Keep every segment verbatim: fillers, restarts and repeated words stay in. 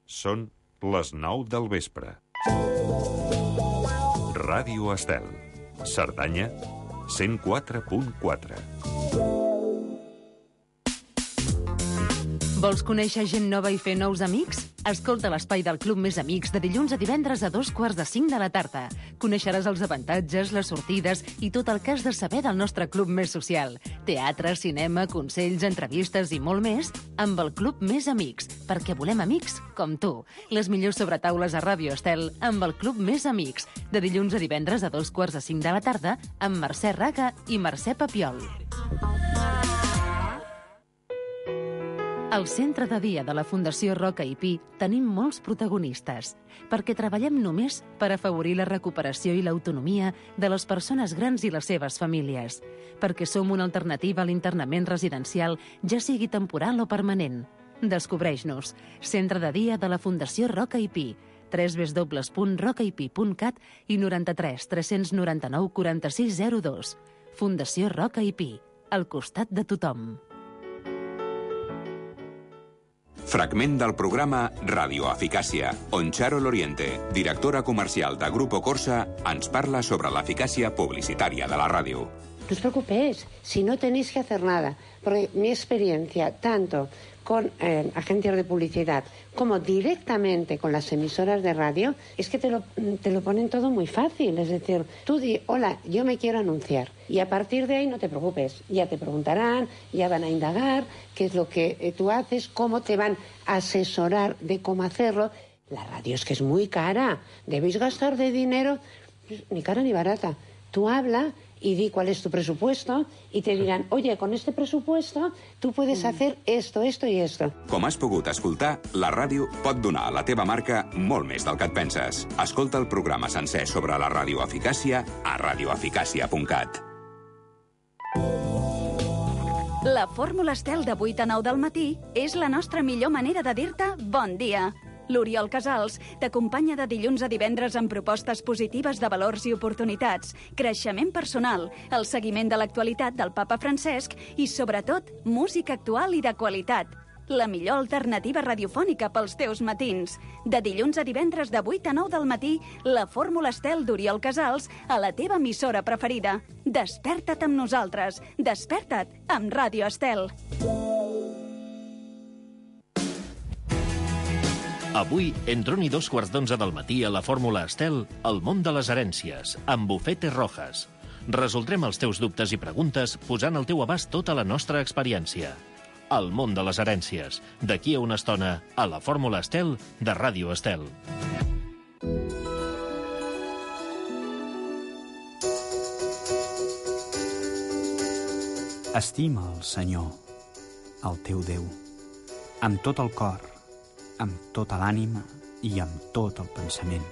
Són les nou del vespre. Ràdio Estel, Cerdanya, cent quatre punt quatre. Vols conèixer gent nova i fer nous amics? Escolta l'espai del Club Més Amics de dilluns a divendres a dos quarts de cinc de la tarda. Coneixeràs els avantatges, les sortides i tot el que has de saber del nostre club més social. Teatre, cinema, consells, entrevistes i molt més amb el Club Més Amics, perquè volem amics com tu. Les millors sobretaules a Ràdio Estel amb el Club Més Amics, de dilluns a divendres a dos quarts de cinc de la tarda amb Mercè Raga i Mercè Papiol. Al centre de dia de la Fundació Roca i Pi tenim molts protagonistes, perquè treballem només per afavorir la recuperació i l'autonomia de les persones grans i les seves famílies, perquè som una alternativa a l'internament residencial, ja sigui temporal o permanent. Descobreix-nos. Centre de dia de la Fundació Roca i Pi, w w w punt roca i pi punt cat i noranta-tres tres noranta-nou quaranta-sis zero dos. Fundació Roca i Pi, al costat de tothom. Fragment del programa Radioeficàcia, on Charo Loriente, directora comercial de Grupo Corsa, ens parla sobre l'eficàcia publicitària de la ràdio. No os preocupéis, si no tenéis que hacer nada, porque mi experiencia, tanto con eh, agencias de publicidad como directamente con las emisoras de radio, es que te lo, te lo ponen todo muy fácil. Es decir, tú di, hola, yo me quiero anunciar. Y a partir de ahí no te preocupes, ya te preguntarán, ya van a indagar qué es lo que eh, tú haces, cómo te van a asesorar de cómo hacerlo. La radio es que es muy cara, debéis gastar de dinero, ni cara ni barata. Tú habla y di cuál es tu presupuesto y te dirán, oye, con este presupuesto tú puedes hacer esto, esto i esto. Com has pogut escoltar, la ràdio pot donar a la teva marca molt més del que et penses. Escolta el programa sencer sobre la radioeficàcia a radioeficàcia punt cat. La fórmula Estel de vuit a nou del matí és la nostra millor manera de dir-te bon dia. L'Oriol Casals t'acompanya de dilluns a divendres amb propostes positives de valors i oportunitats, creixement personal, el seguiment de l'actualitat del papa Francesc i, sobretot, música actual i de qualitat. La millor alternativa radiofònica pels teus matins. De dilluns a divendres de vuit a nou del matí, la fórmula Estel d'Oriol Casals a la teva emissora preferida. Desperta't amb nosaltres. Desperta't amb Ràdio Estel. Avui, entre un i dos quarts d'onze del matí a la Fórmula Estel, el món de les herències, amb Bufete Rojas. Resoldrem els teus dubtes i preguntes posant al teu abast tota la nostra experiència. El món de les herències, d'aquí a una estona, a la Fórmula Estel de Ràdio Estel. Estima el Senyor, el teu Déu, amb tot el cor, amb tota l'ànima i amb tot el pensament.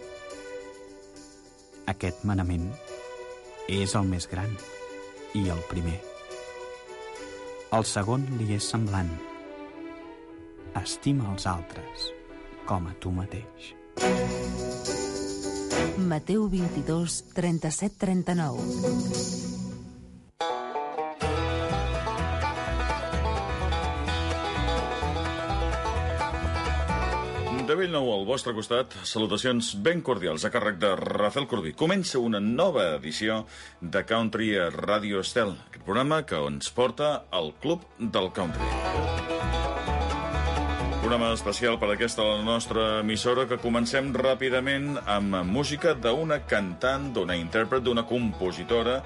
Aquest manament és el més gran i el primer. El segon li és semblant. Estima els altres com a tu mateix. Mateu vint-i-dos, trenta-set trenta-nou. De bell nou al vostre costat, salutacions ben cordials a càrrec de Rafael Corbí. Comença una nova edició de Country a Ràdio Estel, aquest programa que ens porta al Club del Country. Programa especial per aquesta la nostra emissora, que comencem ràpidament amb música d'una cantant, d'una intèrpret, d'una compositora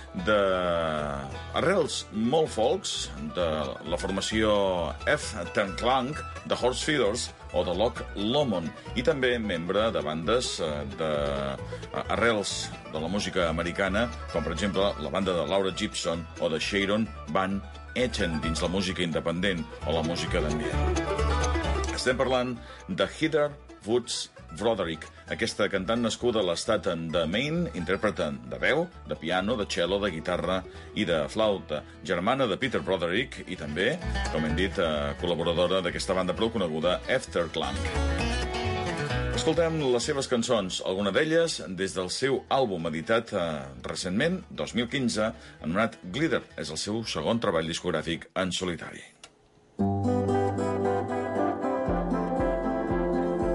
d'arrels molt folks, de la formació F-Ternklang, de Horse Feathers o de Loch Lomond, i també membre de bandes d'arrels de la música americana, com per exemple la banda de Laura Gibson o de Sharon Van Etten dins la música independent o la música d'ambient. Estem parlant de Heather Woods Broderick, aquesta cantant nascuda a l'estat de Maine, intèrpreta de veu, de piano, de cello, de guitarra i de flauta, germana de Peter Broderick i també, com hem dit, col·laboradora d'aquesta banda prou coneguda, F-Ternklang. Escoltem les seves cançons, alguna d'elles des del seu àlbum editat eh, recentment, dos mil quinze, anomenat Glitter. És el seu segon treball discogràfic en solitari.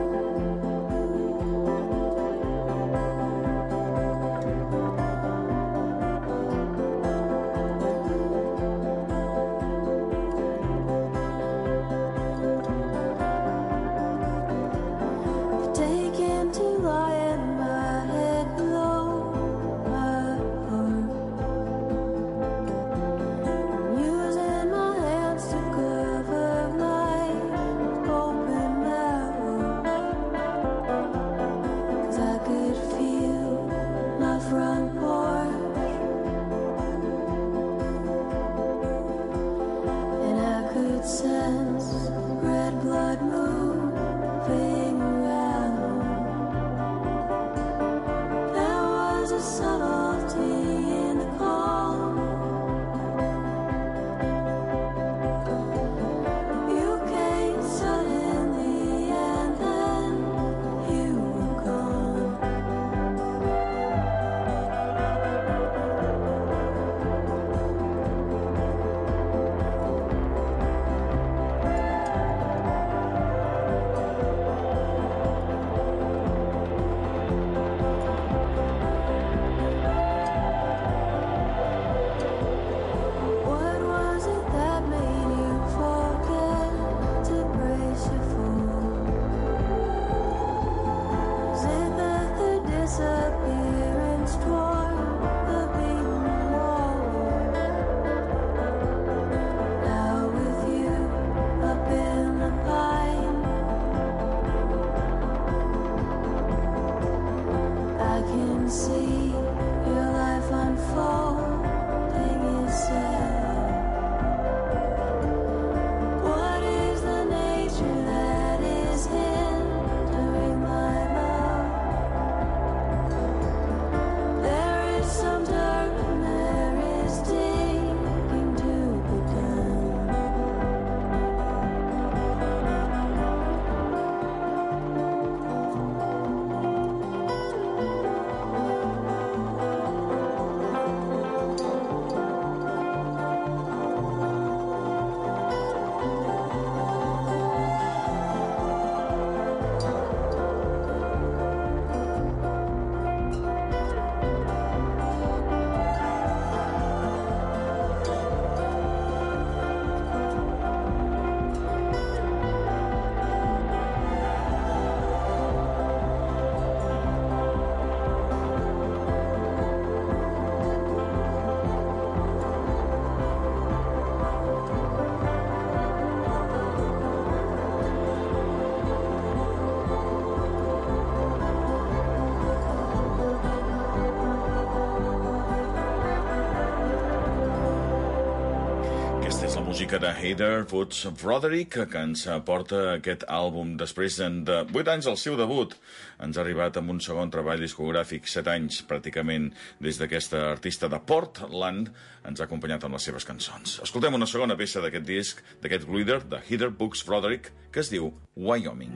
música de Heather Woods Broderick, que ens porta aquest àlbum després de vuit anys del seu debut. Ens ha arribat amb un segon treball discogràfic, set anys pràcticament des d'aquesta artista de Portland, ens ha acompanyat amb les seves cançons. Escoltem una segona peça d'aquest disc, d'aquest Glider, de Heather Woods Broderick, que es diu Wyoming.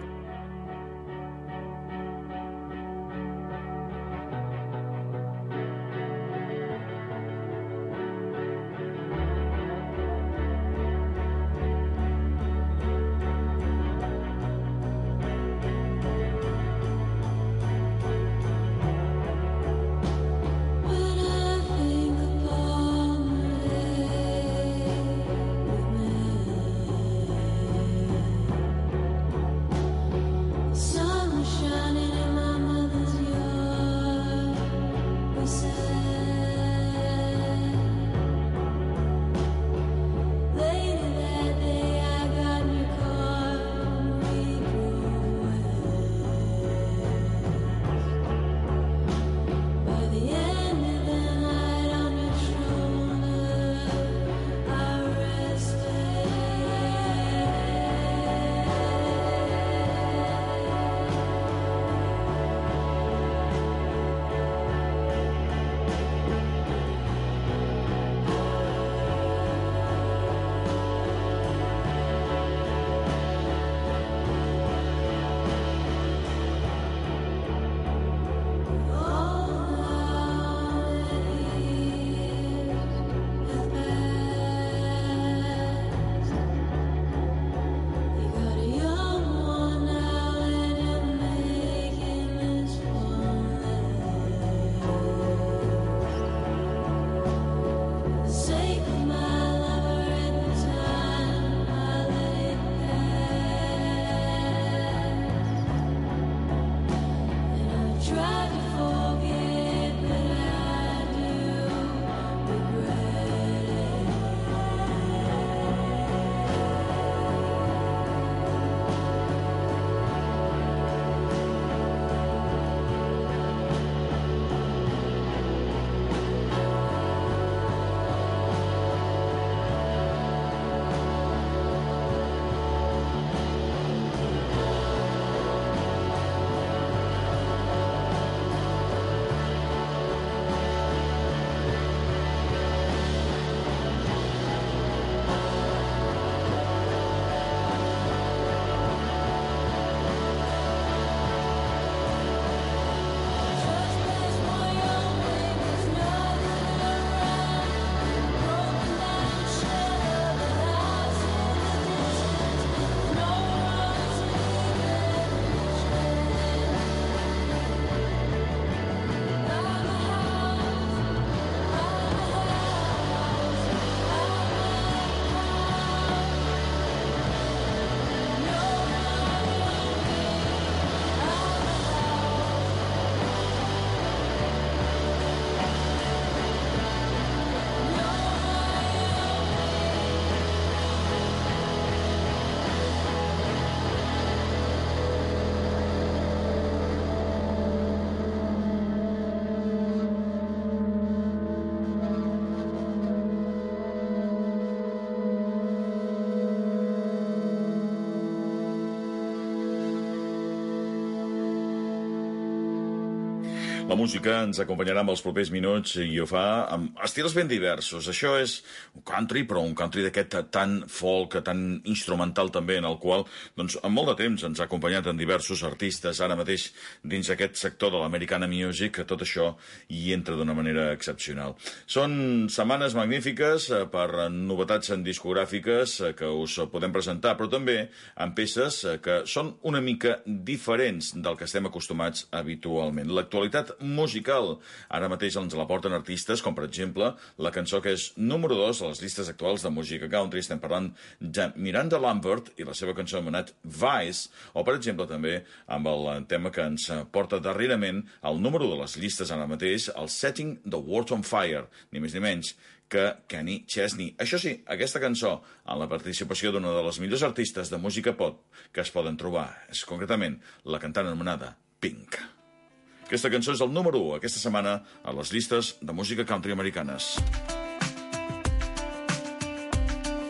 La música ens acompanyarà amb els propers minuts i ho fa amb estils ben diversos. Això és un country, però un country d'aquest tan folk, tan instrumental també, en el qual doncs, en molt de temps ens ha acompanyat en diversos artistes. Ara mateix, dins aquest sector de l'Americana Music, tot això hi entra d'una manera excepcional. Són setmanes magnífiques per novetats discogràfiques que us podem presentar, però també amb peces que són una mica diferents del que estem acostumats habitualment. L'actualitat musical. Ara mateix ens la porten artistes com, per exemple, la cançó que és número dos a les llistes actuals de música country. Estem parlant de Miranda Lambert i la seva cançó anomenat Vice, o, per exemple, també amb el tema que ens porta darrerament al número de les llistes ara mateix, el Setting the World on Fire, ni més ni menys que Kenny Chesney. Això sí, aquesta cançó, en la participació d'una de les millors artistes de música pop que es poden trobar, és concretament la cantant anomenada Pink. Aquesta cançó és el número u aquesta setmana a les llistes de música country americanes.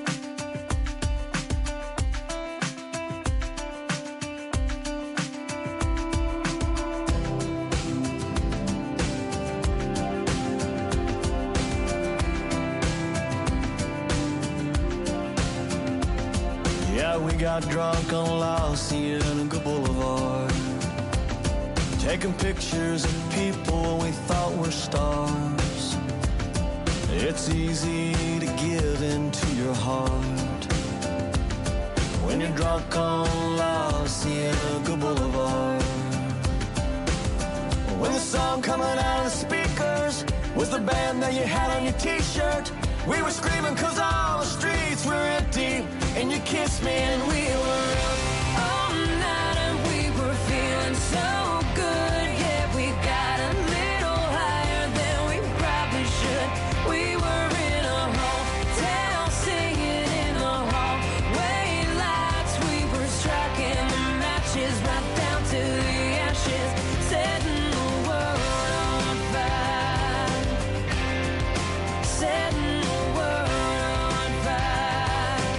got drunk on La Cienega Boulevard, taking pictures of people we thought were stars. It's easy to give into your heart when you're drunk on La Cienega Boulevard. When the song coming out of the speakers was the band that you had on your t-shirt, we were screaming cause all the streets were empty, and you kissed me and we were up all night and we were feeling so good. Yeah, we got a little higher than we probably should. We were in a hotel singing in the hallway lights. We were striking the matches right down to the ashes, setting the world on fire, setting the world on fire.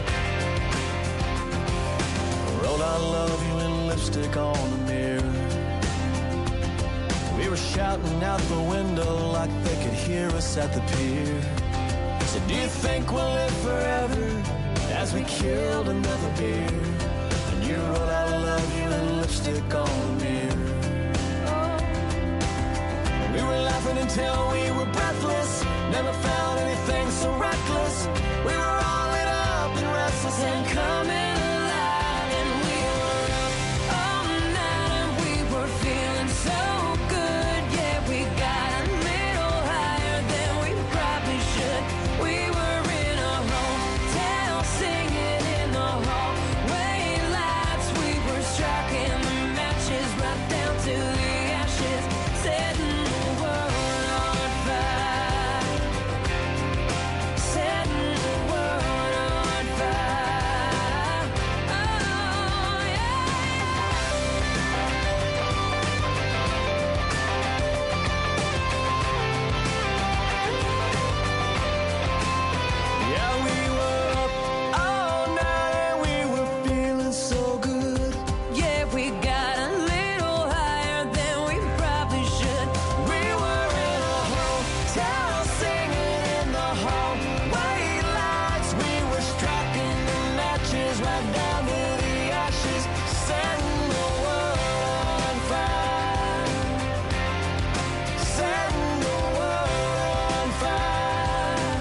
Wrote I love you in lipstick on the mirror. We were shouting out the window like they could hear us at the pier. Said, do you think we'll live forever, as we killed another beer? And you wrote I love you in lipstick on the mirror. We were laughing until we were breathless, never found anything so reckless. We were all lit up and restless and coming alive, and we were up all night and we were feeling so good. Yeah, we got a little higher than we probably should. We were in a hotel singing in the hallway lights. We were striking the matches right down to the ashes, setting the world on fire, setting the world on fire. Oh, yeah. Yeah, we were up all night and we were feeling so good. Yeah, we got a little higher than we probably should. We were in a hotel singing in the hallway lights. We were striking the matches right down to the ashes, setting the world on fire, setting the world on fire.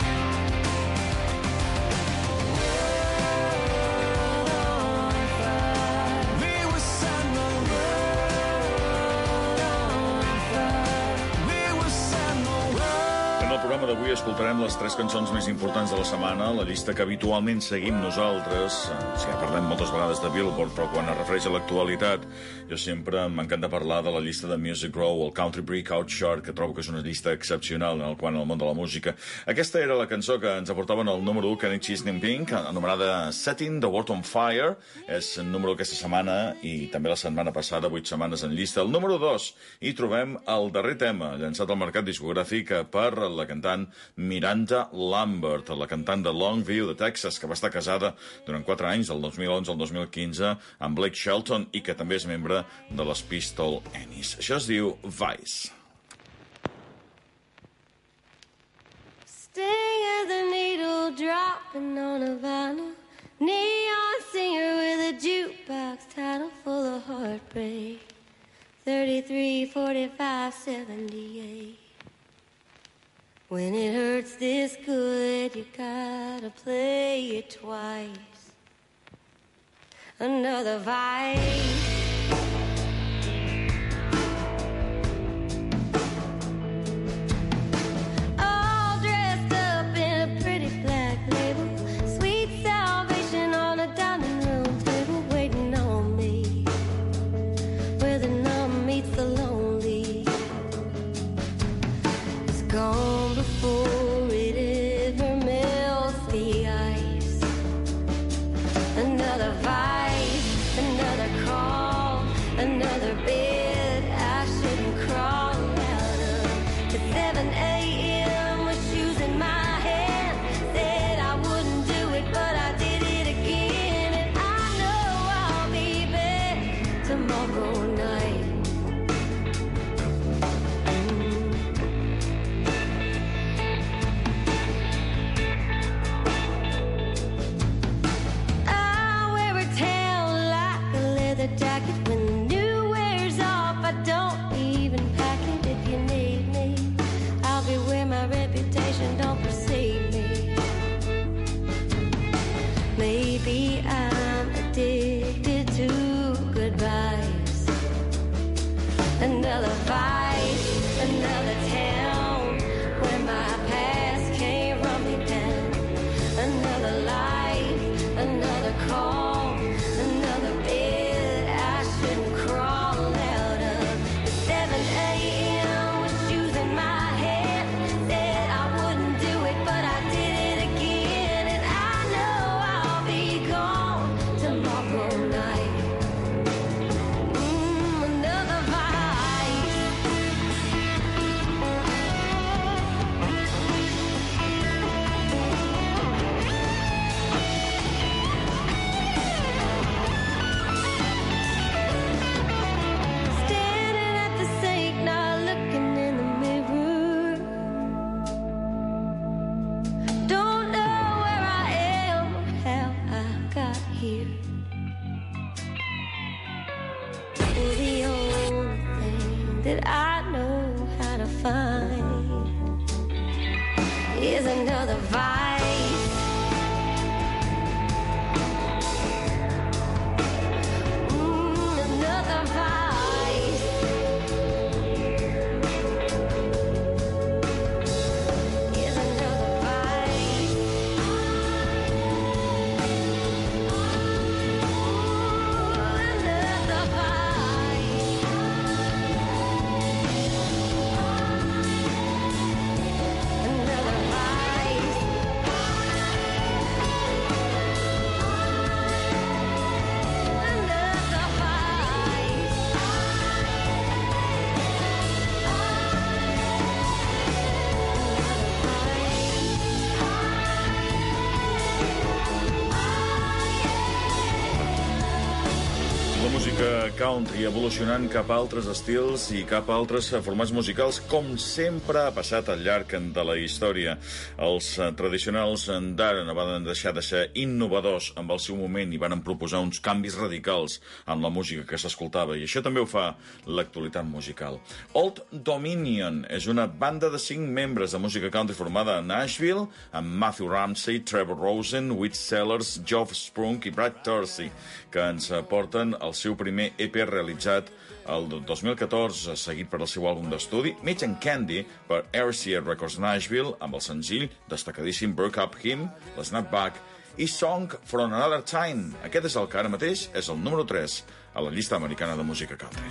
We were setting the world on fire. We were setting the world. En el programa d'avui escoltarem les tres cançons més importants de la setmana, la llista que habitualment seguim nosaltres. Sí, ja parlem moltes vegades de Billboard, però quan es refereix a l'actualitat, jo sempre m'encanta parlar de la llista de Music Row, el Country Breakout Chart, que trobo que és una llista excepcional en el quant al món de la música. Aquesta era la cançó que ens aportaven el número u, Kenny Chesney Pink, anomenada Setting the World on Fire. És el número aquesta setmana i també la setmana passada, vuit setmanes en llista. El número dos, hi trobem el darrer tema, llançat al mercat discogràfic per la cantant Miranda Lambert, la cantant de Longview, de Texas, que va estar casada durant quatre anys, del dos mil onze al dos mil quinze, amb Blake Shelton, i que també és membre de les Pistol Annies. Això es diu Vice. Sting as a needle dropping on a vinyl, neon singer with a jukebox title full of heartbreak, thirty-three, forty-five, seventy-eight. When it hurts this good, you gotta play it twice. Another vice. All dressed up in a pretty black label, sweet salvation on a dining room table, waiting on me, where the numb meets the lonely. It's gone before it ever melts the ice. Another vice, another call, another bed I shouldn't crawl out of. At seven a.m. with shoes in my hand, said I wouldn't do it, but I did it again. And I know I'll be back tomorrow night. I leather jacket. When the new wears off, I don't even pack it. If you need me, I'll be where my reputation don't precede me. Maybe I'm addicted to goodbyes. Another vice, another town where my past came rumbling down. Another life, another call, another bed I shouldn't crawl out of. At seven a.m. with shoes in my head, said I wouldn't do it, but I did it again. And I know I'll be gone tomorrow night. Mm, another vice. Standing at the sink, not looking in the mirror. Don't know where I am or how I got here. Well, the only thing that I know how to find is another vice. Mm, another vice. Is another vice. Another vice. Another vice. Another La música country evolucionant cap a altres estils i cap a altres formats musicals, com sempre ha passat al llarg de la història. Els tradicionals d'ara no van deixar de ser innovadors amb el seu moment i van proposar uns canvis radicals en la música que s'escoltava, i això també ho fa l'actualitat musical. Old Dominion és una banda de cinc membres de música country formada a Nashville, amb Matthew Ramsey, Trevor Rosen, Whit Sellers, Geoff Sprunk i Brad Tursey, que ens porten el seu primer E P realitzat el dos mil catorze, seguit per el seu àlbum d'estudi, Mitch and Candy, per R C A Records Nashville, amb el senzill destacadíssim Broke Up Him, l'Snapback, i Song from Another Time. Aquest és el que ara mateix és el número tres a la llista americana de música country.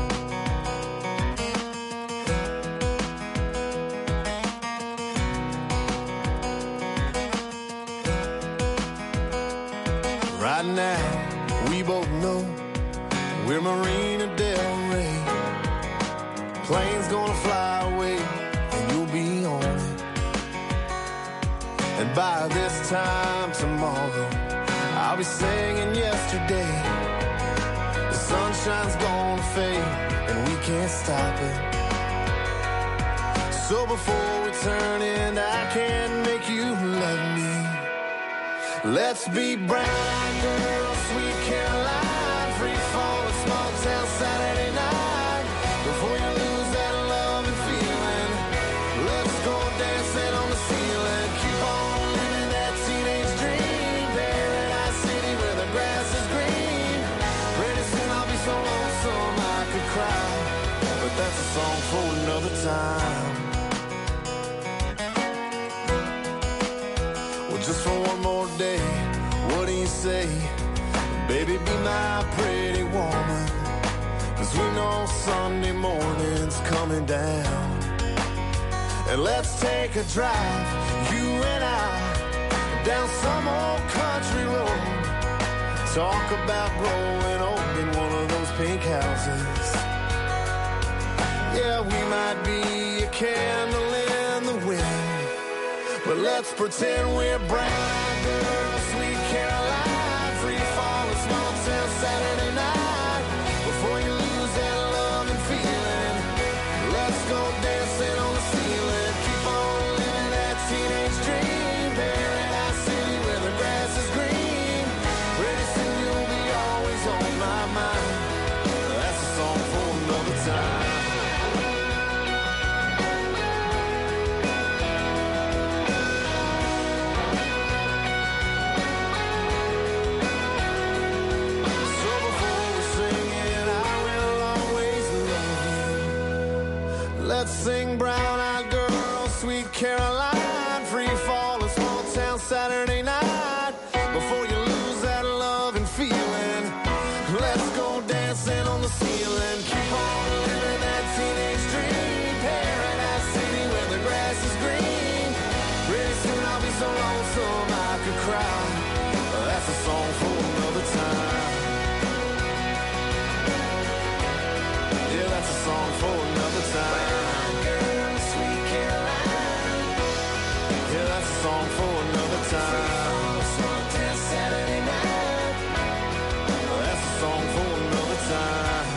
Right now, we both know we're Marina Del Rey. Plane's gonna fly away, and you'll be on it. And by this time tomorrow, I'll be singing yesterday. The sunshine's gonna fade, and we can't stop it. So before we turn in, I can't make you love me. Let's be brown girl, sweet Caroline, free fall, a small town Saturday night. Before you lose that love and feeling, let's go dancing on the ceiling. Keep on living that teenage dream, Paradise City where the grass is green. Pretty soon I'll be so lonesome I could cry, but that's a song for another time. Well, just for one more day, what do you say? Baby, be my pretty woman, 'cause we know Sunday morning's coming down. And let's take a drive, you and I, down some old country road. Talk about growing old in one of those pink houses. Yeah, we might be a candle in the wind, but let's pretend we're brown girl, sweet Caroline, free fall, a small town Saturday night. Before you lose that love and feeling, let's go dancing on the ceiling. Keep on living that teenage dream, Paradise City where the grass is green. Pretty soon you'll be always on my mind. Caroline, free fall, a small town Saturday night. Before you lose that love and feeling, let's go dancing on the ceiling. Keep on living that teenage dream. Paradise City where the grass is green. Pretty soon I'll be so lonesome I could cry. That's a song for another time. Yeah, that's a song for another time. Girl, sweet Caroline. Yeah, that's a song for another time. Small town Saturday night. That's a song for another time.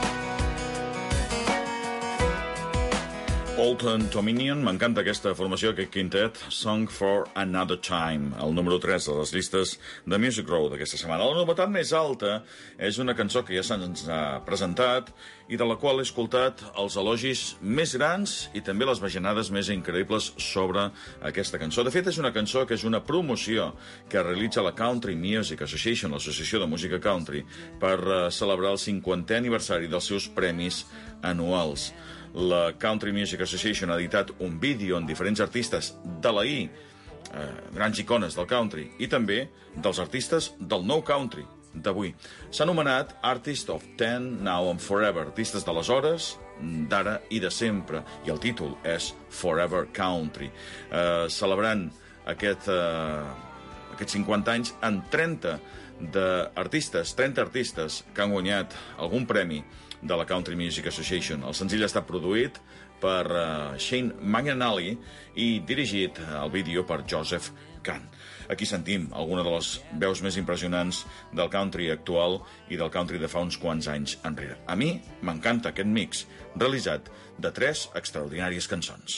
Old Dominion, m'encanta aquesta formació, aquest quintet, Song for Another Time, el número tres de les llistes de Music Row d'aquesta setmana. La novetat més alta és una cançó que ja se'ns ha presentat i de la qual he escoltat els elogis més grans i també les bajanades més increïbles sobre aquesta cançó. De fet, és una cançó que és una promoció que realitza la Country Music Association, l'associació de música country, per uh, celebrar el cinquantè aniversari dels seus premis anuals. La Country Music Association ha editat un vídeo amb diferents artistes de l'ahir, eh, grans icones del country, i també dels artistes del nou country d'avui. S'ha anomenat Artist of Then, Now and Forever, artistes d'aleshores, d'ara i de sempre, i el títol és Forever Country. Eh, celebrant aquest, eh, aquests cinquanta anys amb trenta d'artistes, trenta artistes que han guanyat algun premi de la Country Music Association. El senzill ha estat produït per uh, Shane McAnally i dirigit al vídeo per Joseph Kahn. Aquí sentim alguna de les veus més impressionants del country actual i del country de fa uns quants anys enrere. A mi m'encanta aquest mix realitzat de tres extraordinàries cançons.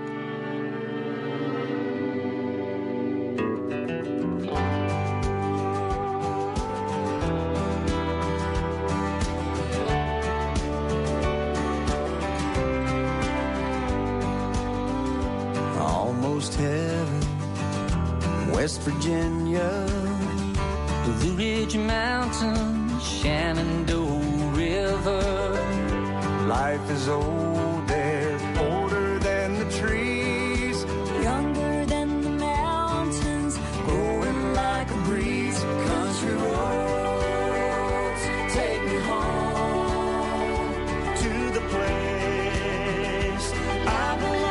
Heaven, West Virginia, Blue Ridge Mountains, Shenandoah River. Life is old there, older than the trees, younger than the mountains, growing like a breeze. Country roads take me home to the place I belong.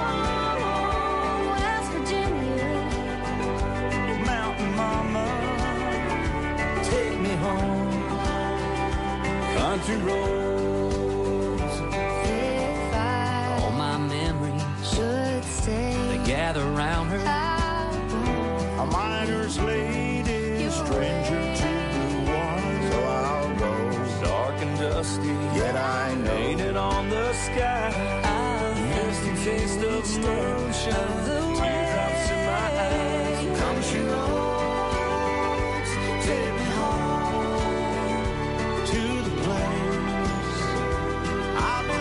Country roads, if I all my memories should stay, they gather around her. A miner's lady, stranger to blue water. So I'll go, dark and dusty, yet I know, painted on the sky, misty taste of moonshine, teardrops in my eyes. Country roads, take me home to the place I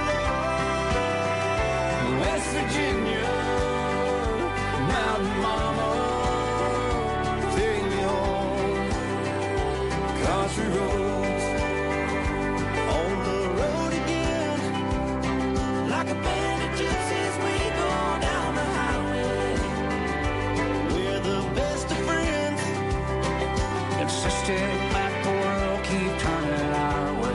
belong. West Virginia, mountain mama, take me home. Country roads, on the road again, like a band of gypsies we go down the highway. We're the best of friends, insisted that the world keep turning our way,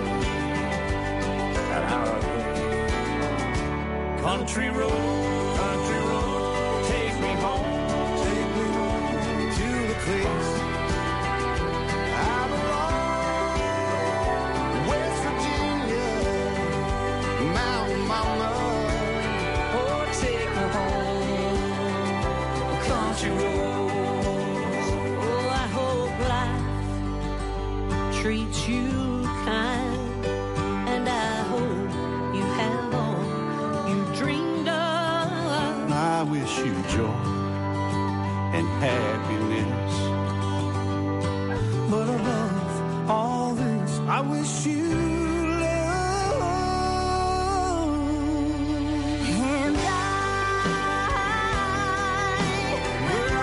our way. Country road, country road, take me home, take me home to the place I belong. West Virginia, mountain mama, oh take me home. Country roads, oh I hope life treats you kind, and I hope you have all you dreamed of. I wish you joy and happiness, but above all this, I wish you love. And I will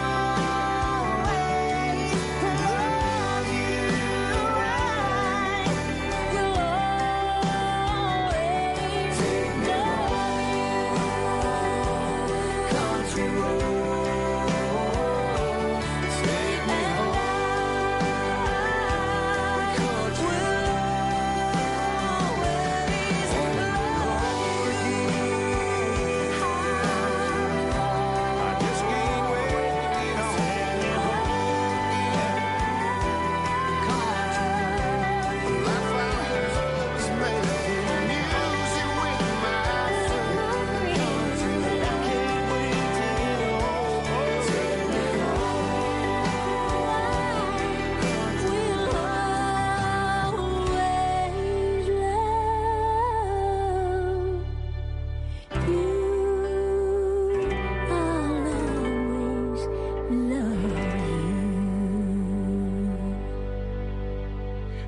always love you right. You'll always take me home.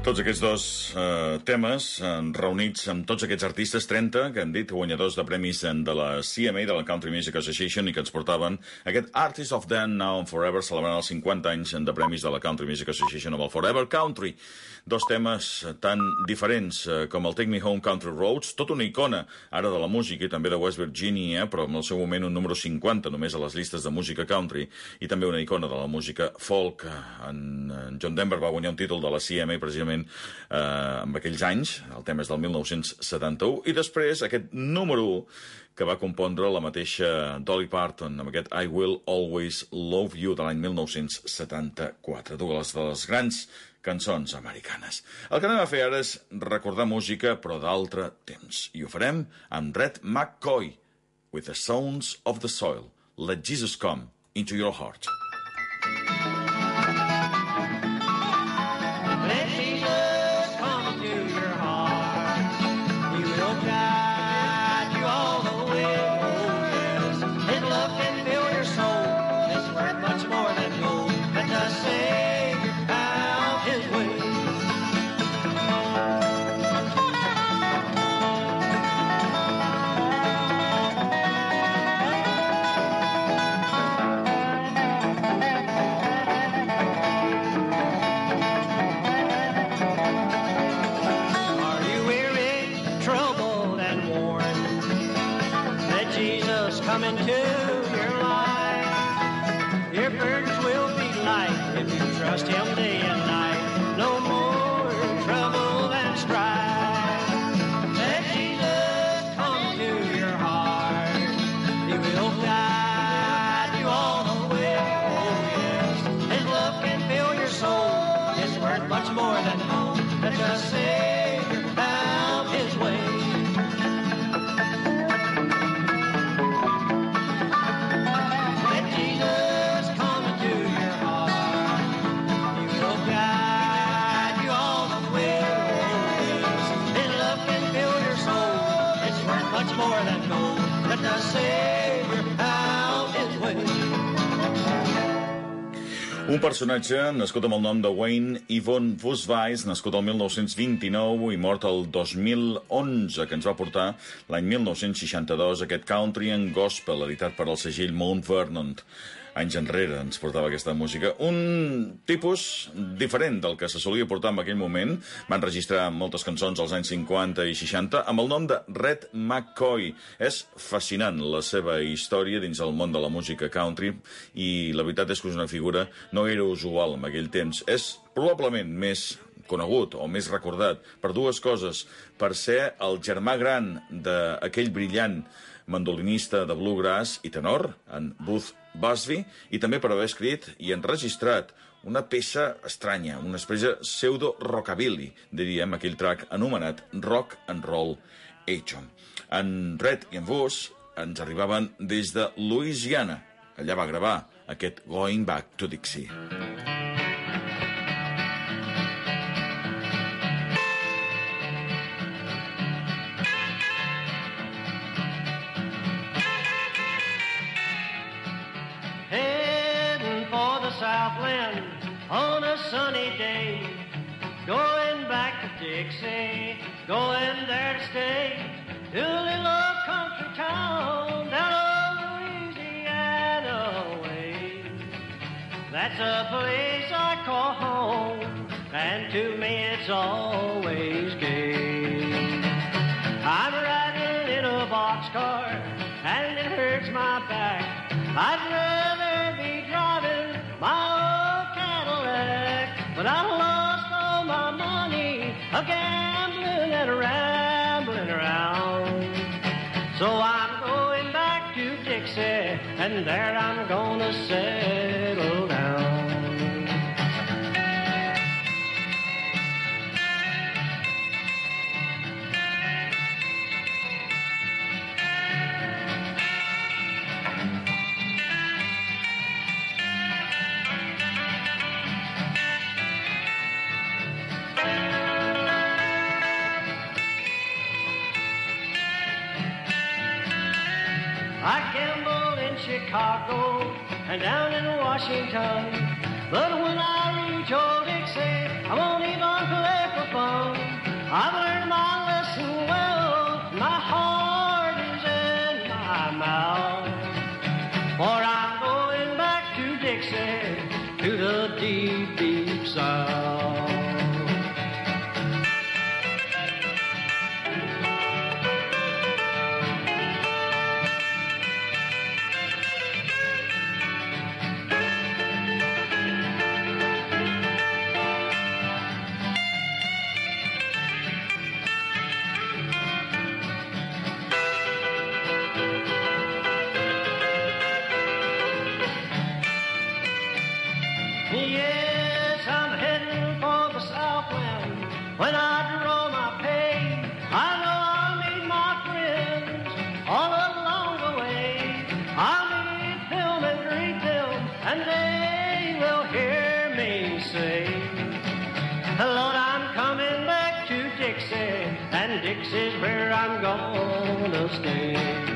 Tots aquests dos eh, temes eh, reunits amb tots aquests artistes, trenta, que hem dit, guanyadors de premis de la C M A, de la Country Music Association, i que ens portaven aquest Artist of Then, Now and Forever, celebrant els cinquanta anys de premis de la Country Music Association amb el Forever Country. Dos temes tan diferents eh, com el Take Me Home Country Roads, tota una icona ara de la música i també de West Virginia, però en el seu moment un número cinquanta només a les llistes de música country, i també una icona de la música folk. En, en John Denver va guanyar un títol de la C M A precisament Eh, amb aquells anys, el tema és del mil nou-cents setanta-u, i després aquest número u que va compondre la mateixa Dolly Parton amb aquest I Will Always Love You de l'any mil nou-cents setanta-quatre, dues de les grans cançons americanes. El que anem a fer ara és recordar música, però d'altre temps, i ho farem amb Red McCoy, With the Sounds of the Soil, Let Jesus Come into Your Heart. Him day and night, no more trouble and strife. Let Jesus come to your heart. He will guide you all the way. Oh yes, His love can fill your soul. It's worth much more than gold. Let the Savior have His way. Un personatge nascut amb el nom de Wayne Yvonne Busweiss, nascut el mil nou-cents vint-i-nou i mort el dos mil onze, que ens va portar l'any mil nou-cents seixanta-dos aquest Country and Gospel, editat per al segell Mount Vernon. Anys enrere ens portava aquesta música. Un tipus diferent del que se solia portar en aquell moment. Van registrar moltes cançons als anys cinquanta i seixanta amb el nom de Red McCoy. És fascinant la seva història dins el món de la música country i la veritat és que és una figura no era usual en aquell temps. És probablement més conegut o més recordat per dues coses. Per ser el germà gran d'aquell brillant mandolinista de bluegrass i tenor, en Booth Busby, i també per haver escrit i enregistrat una peça estranya, una espècie pseudo-rockabilly, diríem, aquell track anomenat Rock and Roll Anthem. En Red i en Bush ens arribaven des de Louisiana. Allà va gravar aquest Going Back to Dixie. Southland on a sunny day, going back to Dixie, going there to stay, to a little country town down Louisiana way. That's a place I call home, and to me it's always gay. I'm riding in a boxcar, and it hurts my back. I'd rather be driving my old Cadillac, but I lost all my money a gambling and rambling around. So I'm going back to Dixie, and there I'm gonna settle down. I gambled in Chicago and down in Washington, but when I reach old Dixie, I won't even play for I've learned my lesson well. My heart is in my mouth. For I'm going back to Dixie, to the deep, deep South. Yes, I'm heading for the Southland. When I draw my pay, I know I'll meet my friends all along the way. I'll meet them and greet them, and they will hear me say, Lord, I'm coming back to Dixie, and Dixie's where I'm gonna stay.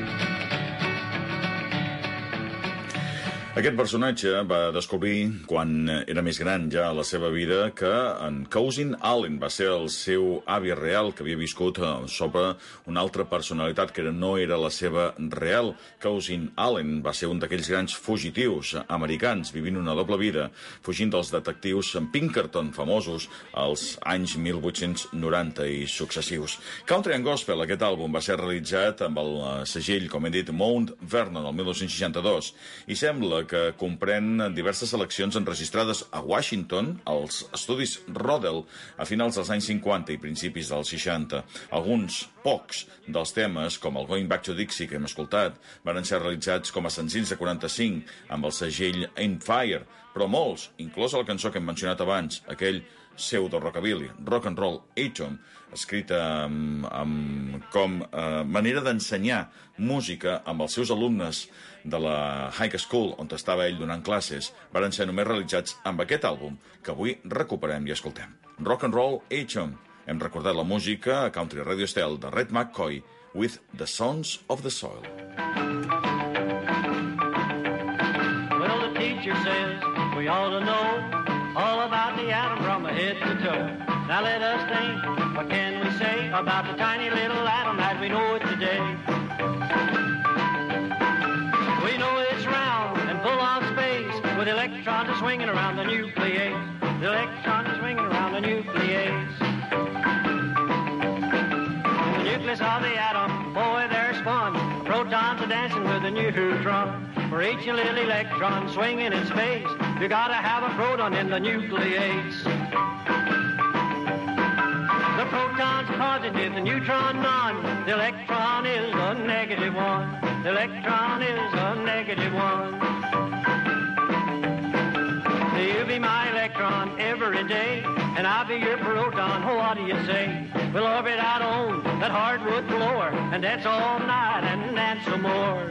Aquest personatge va descobrir, quan era més gran ja a la seva vida, que en Cousin Allen va ser el seu avi real, que havia viscut sobre una altra personalitat que no era la seva real. Cousin Allen va ser un d'aquells grans fugitius americans, vivint una doble vida, fugint dels detectius Pinkerton famosos als anys mil vuit-cents noranta i successius. Country and Gospel, aquest àlbum, va ser realitzat amb el segell, com he dit, Mount Vernon, el mil nou-cents seixanta-dos, i sembla que comprèn diverses seleccions enregistrades a Washington, als estudis Rodel, a finals dels anys cinquanta i principis dels seixanta. Alguns, pocs, dels temes, com el Going Back to Dixie que hem escoltat, van ser realitzats com a senzills de quaranta-cinc amb el segell Empire, però molts, inclòs la cançó que hem mencionat abans, aquell pseudo-rockabilly, Rock and Roll Anthem, escrita amb, amb, com eh, manera d'ensenyar música amb els seus alumnes de la high school on estava ell donant classes, van ser només realitzats amb aquest àlbum que avui recuperem i escoltem. Rock and Roll Anthem. Hem recordat la música a Country Radio Style de Red McCoy with The Sons of the Soil. Well, the teacher says we ought to know all about the atom from head to toe. Now let us think, what can we say about the tiny little atom as we know it today? We know it's round and full of space, with electrons are swinging around the nucleus. The electrons are swinging around the nucleus. The nucleus of the atom, boy, there's fun. Protons are dancing with the neutron. For each little electron swinging in space, you gotta have a proton in the nucleus. The proton's positive, the neutron none. The electron is a negative one. The electron is a negative one. You be my electron every day, and I'll be your proton. Oh, what do you say? We'll orbit out on that hardwood floor and dance all night and dance some more.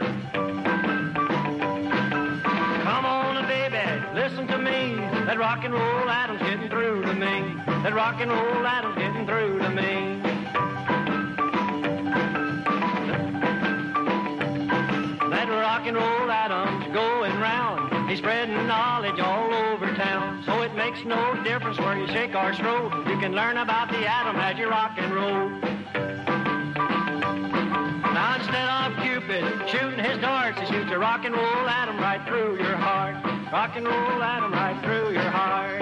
Come on, baby, listen to me. That rock and roll atom's getting through to me. That rock and roll atom's getting through to me. That rock and roll atom's going round. He's spreading knowledge all over town. So it makes no difference where you shake or stroll. You can learn about the atom as you rock and roll. Now instead of Cupid shooting his darts, he shoots a rock and roll atom right through your heart. Rock and roll atom right through your heart.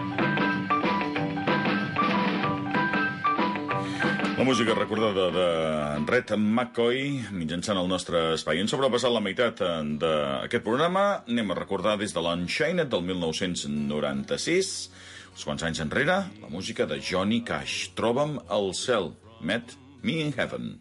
La música recordada de Red McCoy mitjançant el nostre espai. Hem sobrepassat la meitat d'aquest programa. Anem a recordar des de l'Unchained del mil nou-cents noranta-sis, uns quants anys enrere, la música de Johnny Cash. Troba'm al cel. Met Me in Heaven.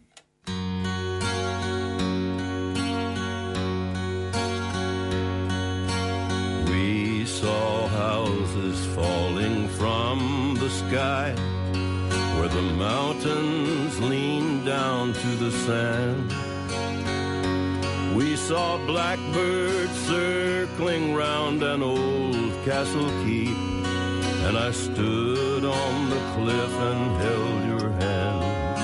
We saw houses falling from the sky, where the mountains lean down to the sand. We saw blackbirds circling round an old castle keep, and I stood on the cliff and held your hand.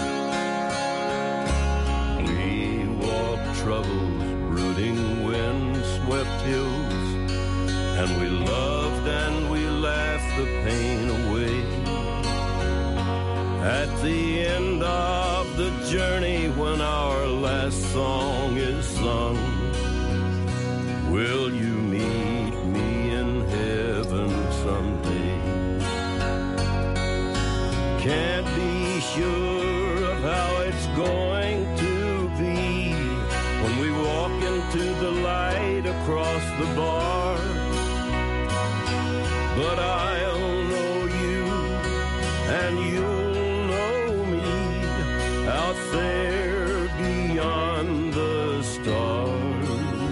We walked troubles, brooding wind-swept hills, and we loved and we laughed the pain away. At the end of the journey, when our last song is sung, will you meet me in heaven someday? Can't be sure of how it's going to be when we walk into the light across the bar. But I'll know you, and you'll know me out there beyond the stars.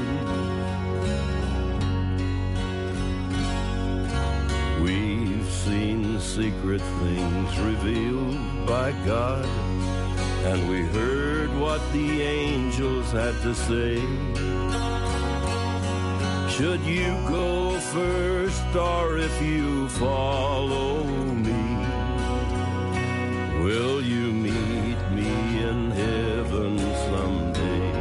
We've seen secret things revealed by God, and we heard what the angels had to say. Should you go first, or if you follow me, will you meet me in heaven someday?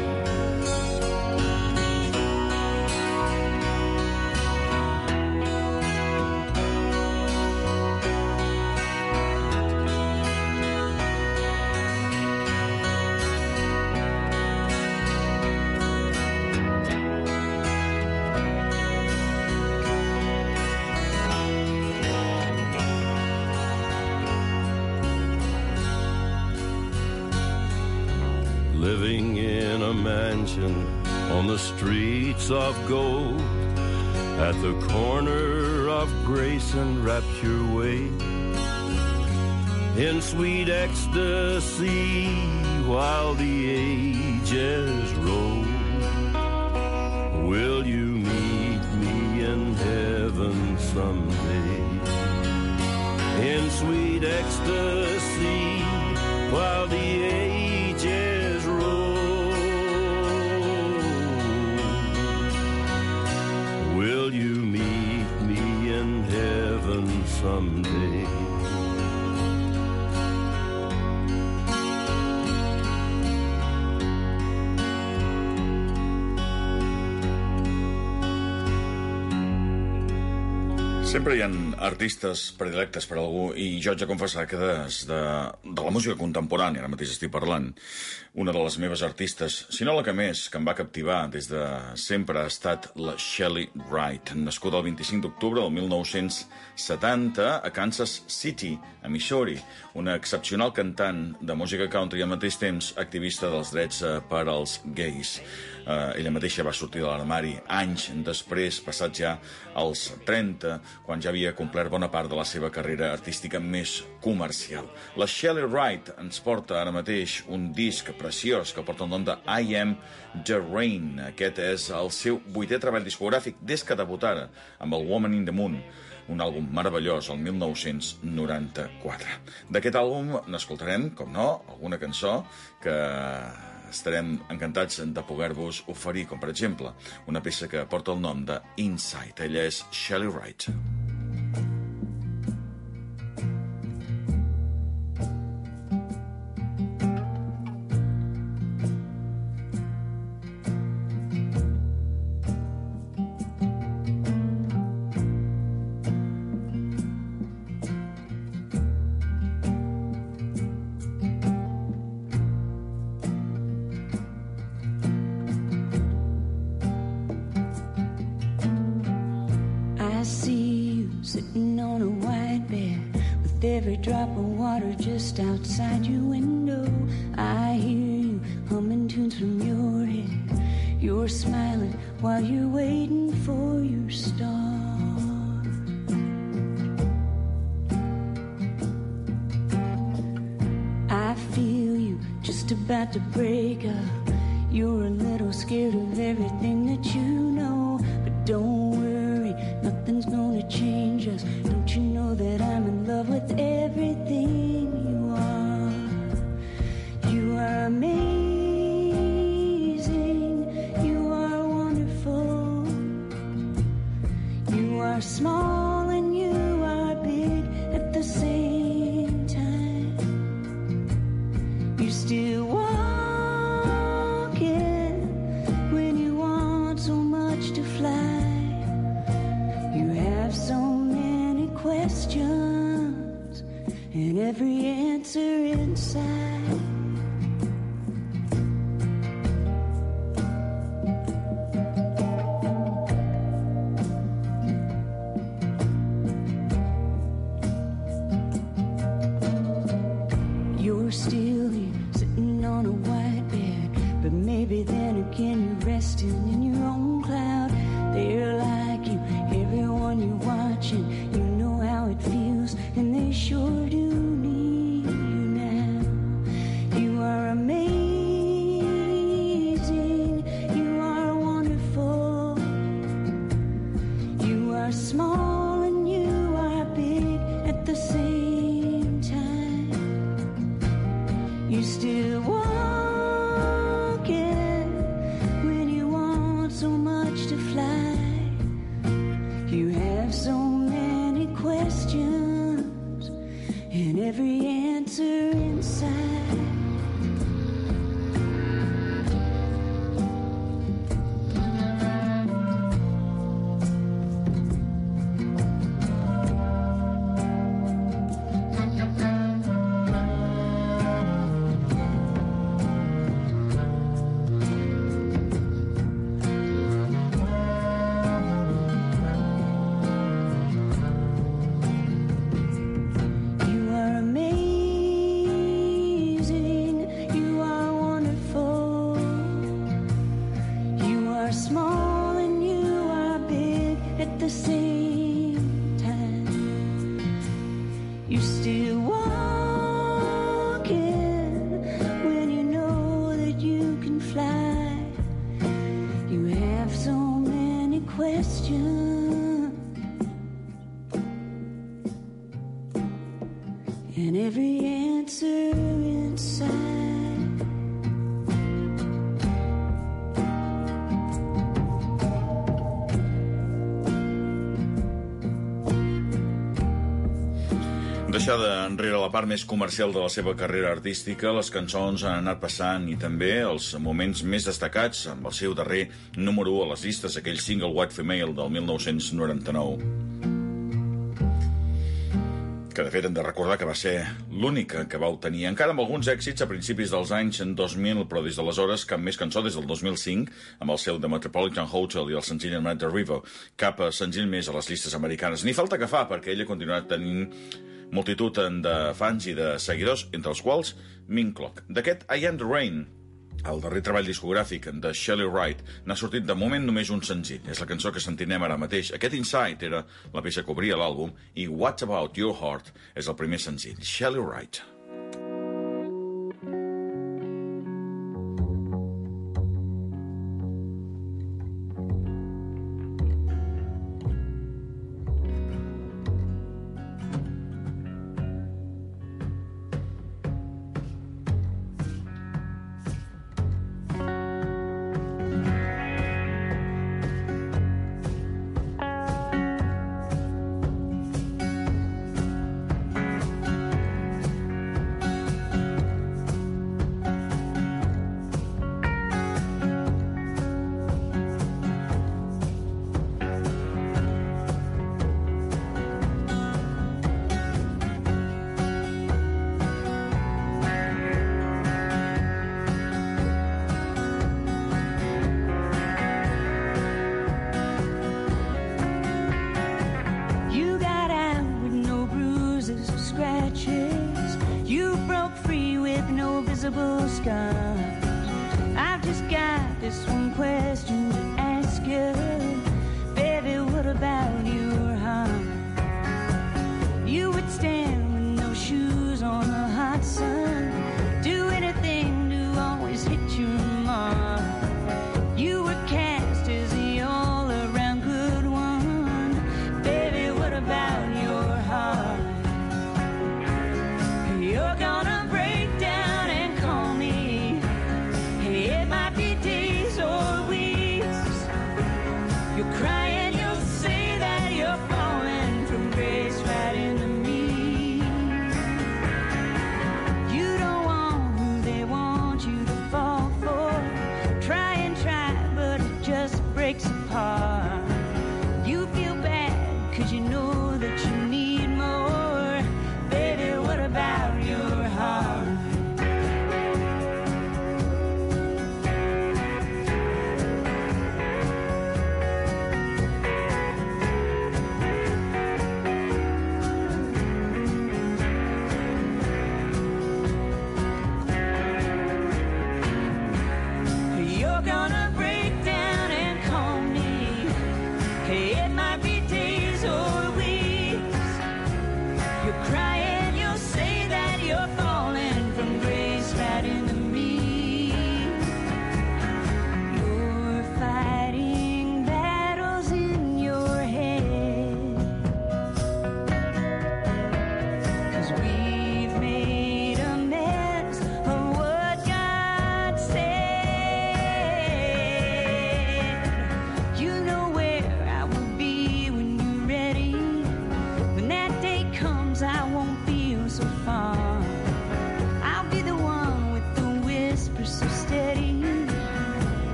Living in a mansion on the streets of gold, at the corner of Grace and Rapture Way, in sweet ecstasy while the ages roll. Will you meet me in heaven someday? In sweet ecstasy while the ages roll. Will you meet me in heaven someday? Sempre hi ha artistes predilectes per algú, i jo haig de confessar que des de, de la música contemporània, ara mateix estic parlant, una de les meves artistes, si no la que més, que em va captivar des de sempre ha estat la Shelley Wright, nascuda el vint-i-cinc d'octubre del mil nou-cents setanta a Kansas City, a Missouri, una excepcional cantant de música country i al mateix temps activista dels drets per als gais. Uh, ella mateixa va sortir de l'armari anys després, passat ja als trenta, quan ja havia complert bona part de la seva carrera artística més comercial. La Shelley Wright ens porta ara mateix un disc preciós que porta el nom de I Am the Rain. Aquest és el seu vuitè treball discogràfic des que debutara amb el Woman in the Moon, un àlbum meravellós, el mil nou-cents noranta-quatre. D'aquest àlbum n'escoltarem, com no, alguna cançó que estarem encantats de poder-vos oferir, com per exemple una peça que porta el nom de Inside. Ella és Shelley Wright. Every drop of water just outside your window. I hear you humming tunes from your head. You're smiling while you're waiting for your star. I feel you just about to break up. You're a little scared of everything that you know, but don't worry, nothing's gonna change us. Don't you know that I'm in love with everything you are? You are amazing, you are wonderful, you are small and you are big at the same time. You still walk when you want so much to fly. You have so many questions, every answer inside. You're still here, sitting on a white bed, but maybe then again you're resting in your own cloud. They're like you, everyone you're watching, you know how it feels, and they sure do need you now. You are amazing, you are wonderful, you are small and you are big at the same time. You still walking when you want so much to fly. You have so many questions and every answer inside. You are amazing, you are wonderful, you are small and you are big at the same time. You still walking when you know that you can fly. You have so many questions and every answer inside. Deixada enrere la part més comercial de la seva carrera artística, les cançons han anat passant i també els moments més destacats amb el seu darrer número u a les llistes, aquell single White Female del mil nou-cents noranta-nou. Que de fet hem de recordar que va ser l'única que va obtenir, encara amb alguns èxits a principis dels anys dos mil, però des d'aleshores cap més cançó des del dos mil cinc, amb el seu The Metropolitan Hotel i el senzill anomenat The River, cap senzill més a les llistes americanes. Ni falta que fa, perquè ella ha continuat tenint multitud de fans i de seguidors, entre els quals Minclock. D'aquest I Am The Rain, el darrer treball discogràfic de Shelley Wright, n'ha sortit de moment només un senzill. És la cançó que sentirem ara mateix. Aquest Inside era la peça que obria l'àlbum i What About Your Heart és el primer senzill. Shelley Wright. I've just got this one question to ask you. Baby, what about your heart? You would stand with no shoes on the hot sun, do anything to always hit your mark. You were cast as the all-around good one. Baby, what about your heart? You're gonna break down and call me. It might be days or weeks. You'll cry and you'll say that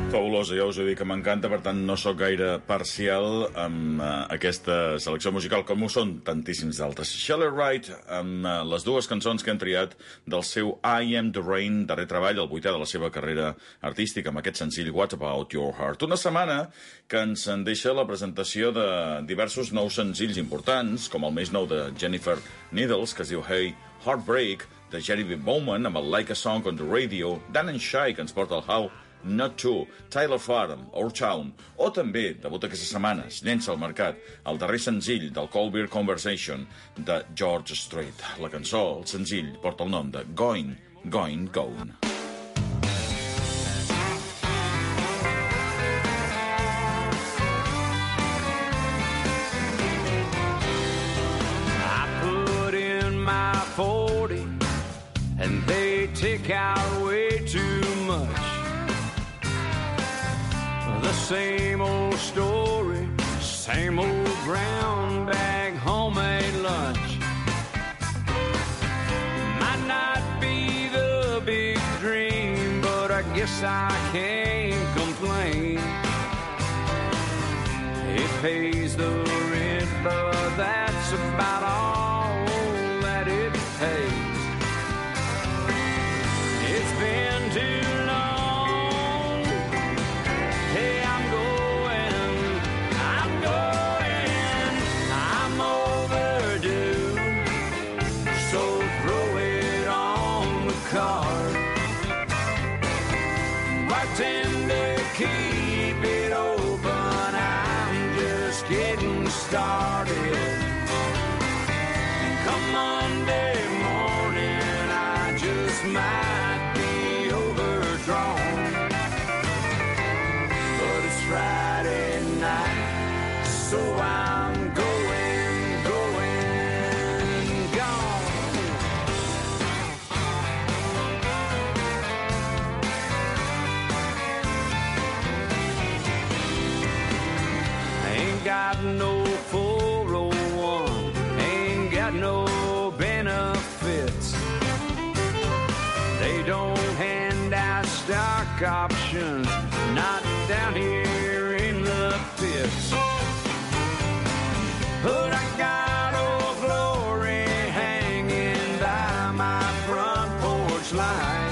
Fabulosa, ja us he dit que m'encanta, per tant no sóc gaire parcial amb uh, aquesta selecció musical, com ho són tantíssims d'altres. Shelley Wright, amb uh, les dues cançons que han triat del seu I Am The Rain, darrer treball, el vuitè de la seva carrera artística, amb aquest senzill What About Your Heart. Una setmana que ens en deixa la presentació de diversos nous senzills importants, com el més nou de Jennifer Needles, que es diu Hey Heartbreak, de Jerry B. Bowman, amb el Like a Song on the Radio, Dan and Shy, que ens porta el How Not To, Tyler Farham, Our Town, o també, debut aquesta setmana, es llença al mercat, el darrer senzill del Cold Beer Conversation de George Strait. La cançó, el senzill, porta el nom de Going, Going, Gone. I put in my forty and they take out way too much. The same old story, same old brown bag homemade lunch. Might not be the big dream, but I guess I can't complain. It pays the rent, but that's about all that it pays. It's been too long. Keep it open, I'm just getting started. Come Monday morning, I just might be overdrawn. But it's Friday night, so I'm going, going, gone. Ain't got no four oh one, ain't got no benefits. They don't hand out stock options, not down here in the pits. But I got old glory hanging by my front porch light.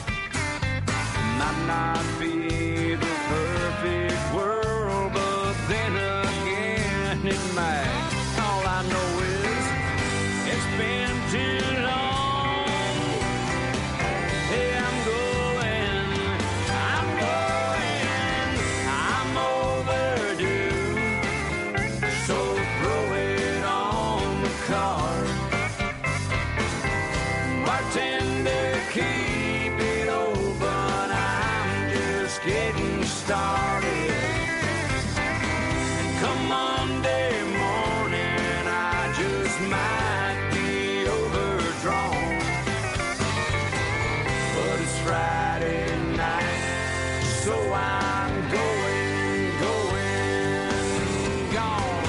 Might not be the perfect world, but then again it might. All I know is it's been too long. Hey, I'm going, I'm going, I'm overdue. So throw it on the card. Bartender, keep it open, I'm just getting started. Come Monday morning, I just might be overdrawn. But it's Friday night, so I'm going, going, gone.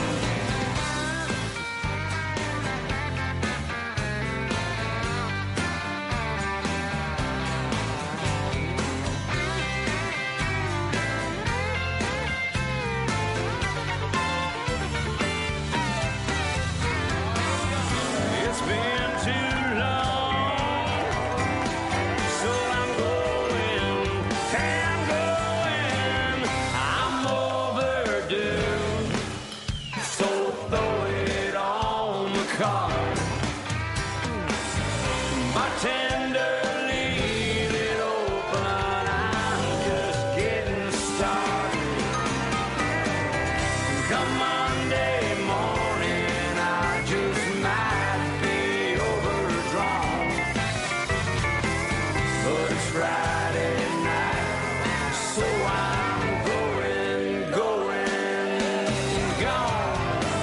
It's been too long, so I'm going, I'm going, I'm overdue. So throw it on the card. Bartender, leave it open, I'm just getting started. Come Monday morning, I just might be overdrawn. But it's Friday night, so I'm going, going, gone.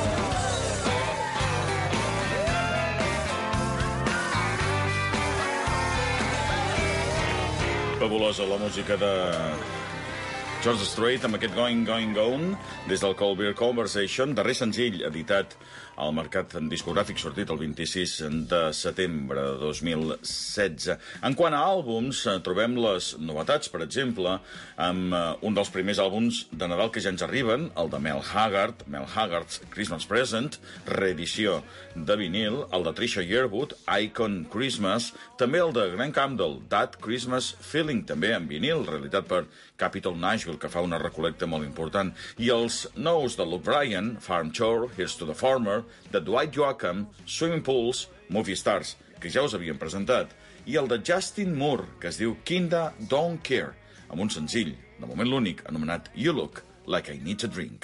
Fabulosa la música de George Strait amb aquest Going, Going, Gone des del Cold Beer Conversation, darrer senzill editat al mercat discogràfic sortit el vint-i-sis de setembre de dos mil setze. En quant a àlbums, trobem les novetats, per exemple, amb un dels primers àlbums de Nadal que ja ens arriben, el de Mel Haggard, Mel Haggard's Christmas Present, reedició de vinil, el de Trisha Yearwood, Icon Christmas, també el de Glenn Campbell, That Christmas Feeling, també en vinil, realitat per Capitol Nashville, que fa una recolecta molt important, i els nous de Luke Bryan, Farm Chore, Here's to the Farmer, de Dwight Yoakam, Swimming Pools, Movie Stars, que ja us havien presentat, i el de Justin Moore, que es diu Kinda Don't Care, amb un senzill, de moment l'únic, anomenat You Look Like I Need to Drink.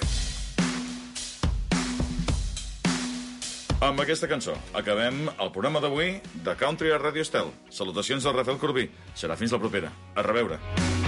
Amb aquesta cançó acabem el programa d'avui de Country a Radio Estel. Salutacions de Rafael Corbí. Serà fins la propera. A reveure.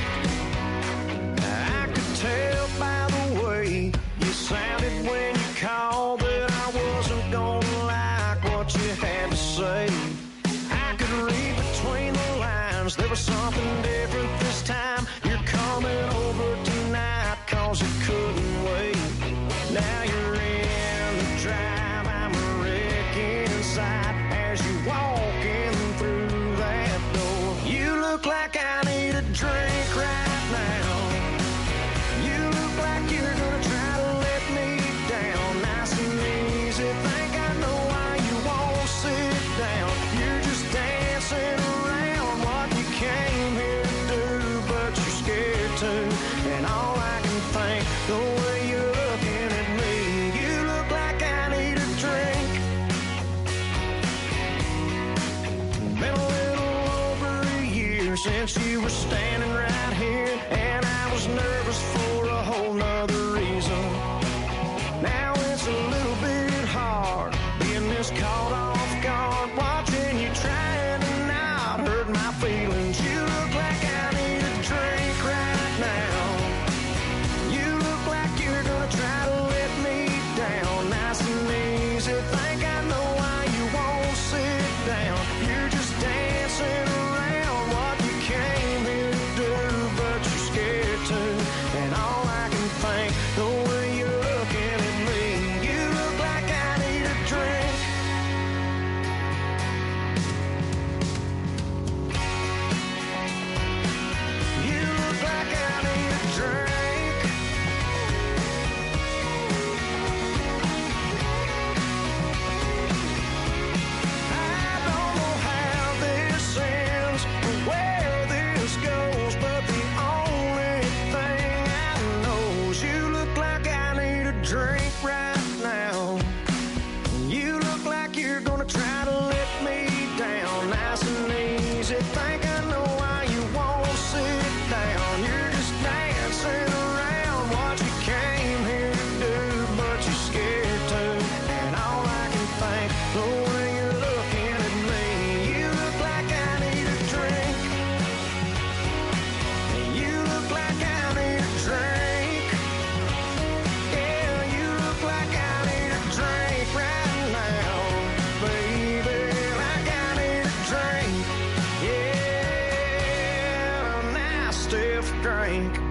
I could tell by the way you sounded when you called that I wasn't gonna like what you had to say. I could read between the lines. There was something different this time. You're coming over tonight cause you couldn't wait. Now you're in the drive. I'm a wreck inside as you walking through that door. You look like I need a drink right now. You look like you're gonna try to let me down. Nice and easy, think I know why you won't sit down. You're just dancing around what you came here to do, but you're scared to. And all I can think, the way you're looking at me, you look like I need a drink. Been a little over a year since you were standing right here, and I was nervous for a whole nother reason. Now it's a little bit hard being this caught off guard, watching you trying to not hurt my feelings. You look like I need a drink right now. You look like you're gonna try to let me down. Nice and easy, think I know why you won't sit down. You're just dancing around what you came here to do, but you're scared to. And all I can think, the way you're looking at me, you look like I need a drink. You look like I need a drink. I don't know how this ends or where this goes, but the only thing I know is you look like I need a drink right now. You look like you're gonna try to let me down. Nice and easy, think I know why you won't sit down. You're just dancing around what you came here to do, but you're scared to. And all I can think, the way you're looking at me, you look like I need a drink. You look like I need a drink. Yeah, you look like I need a drink right now, baby. Like I need a drink. Yeah, a nice stiff drink.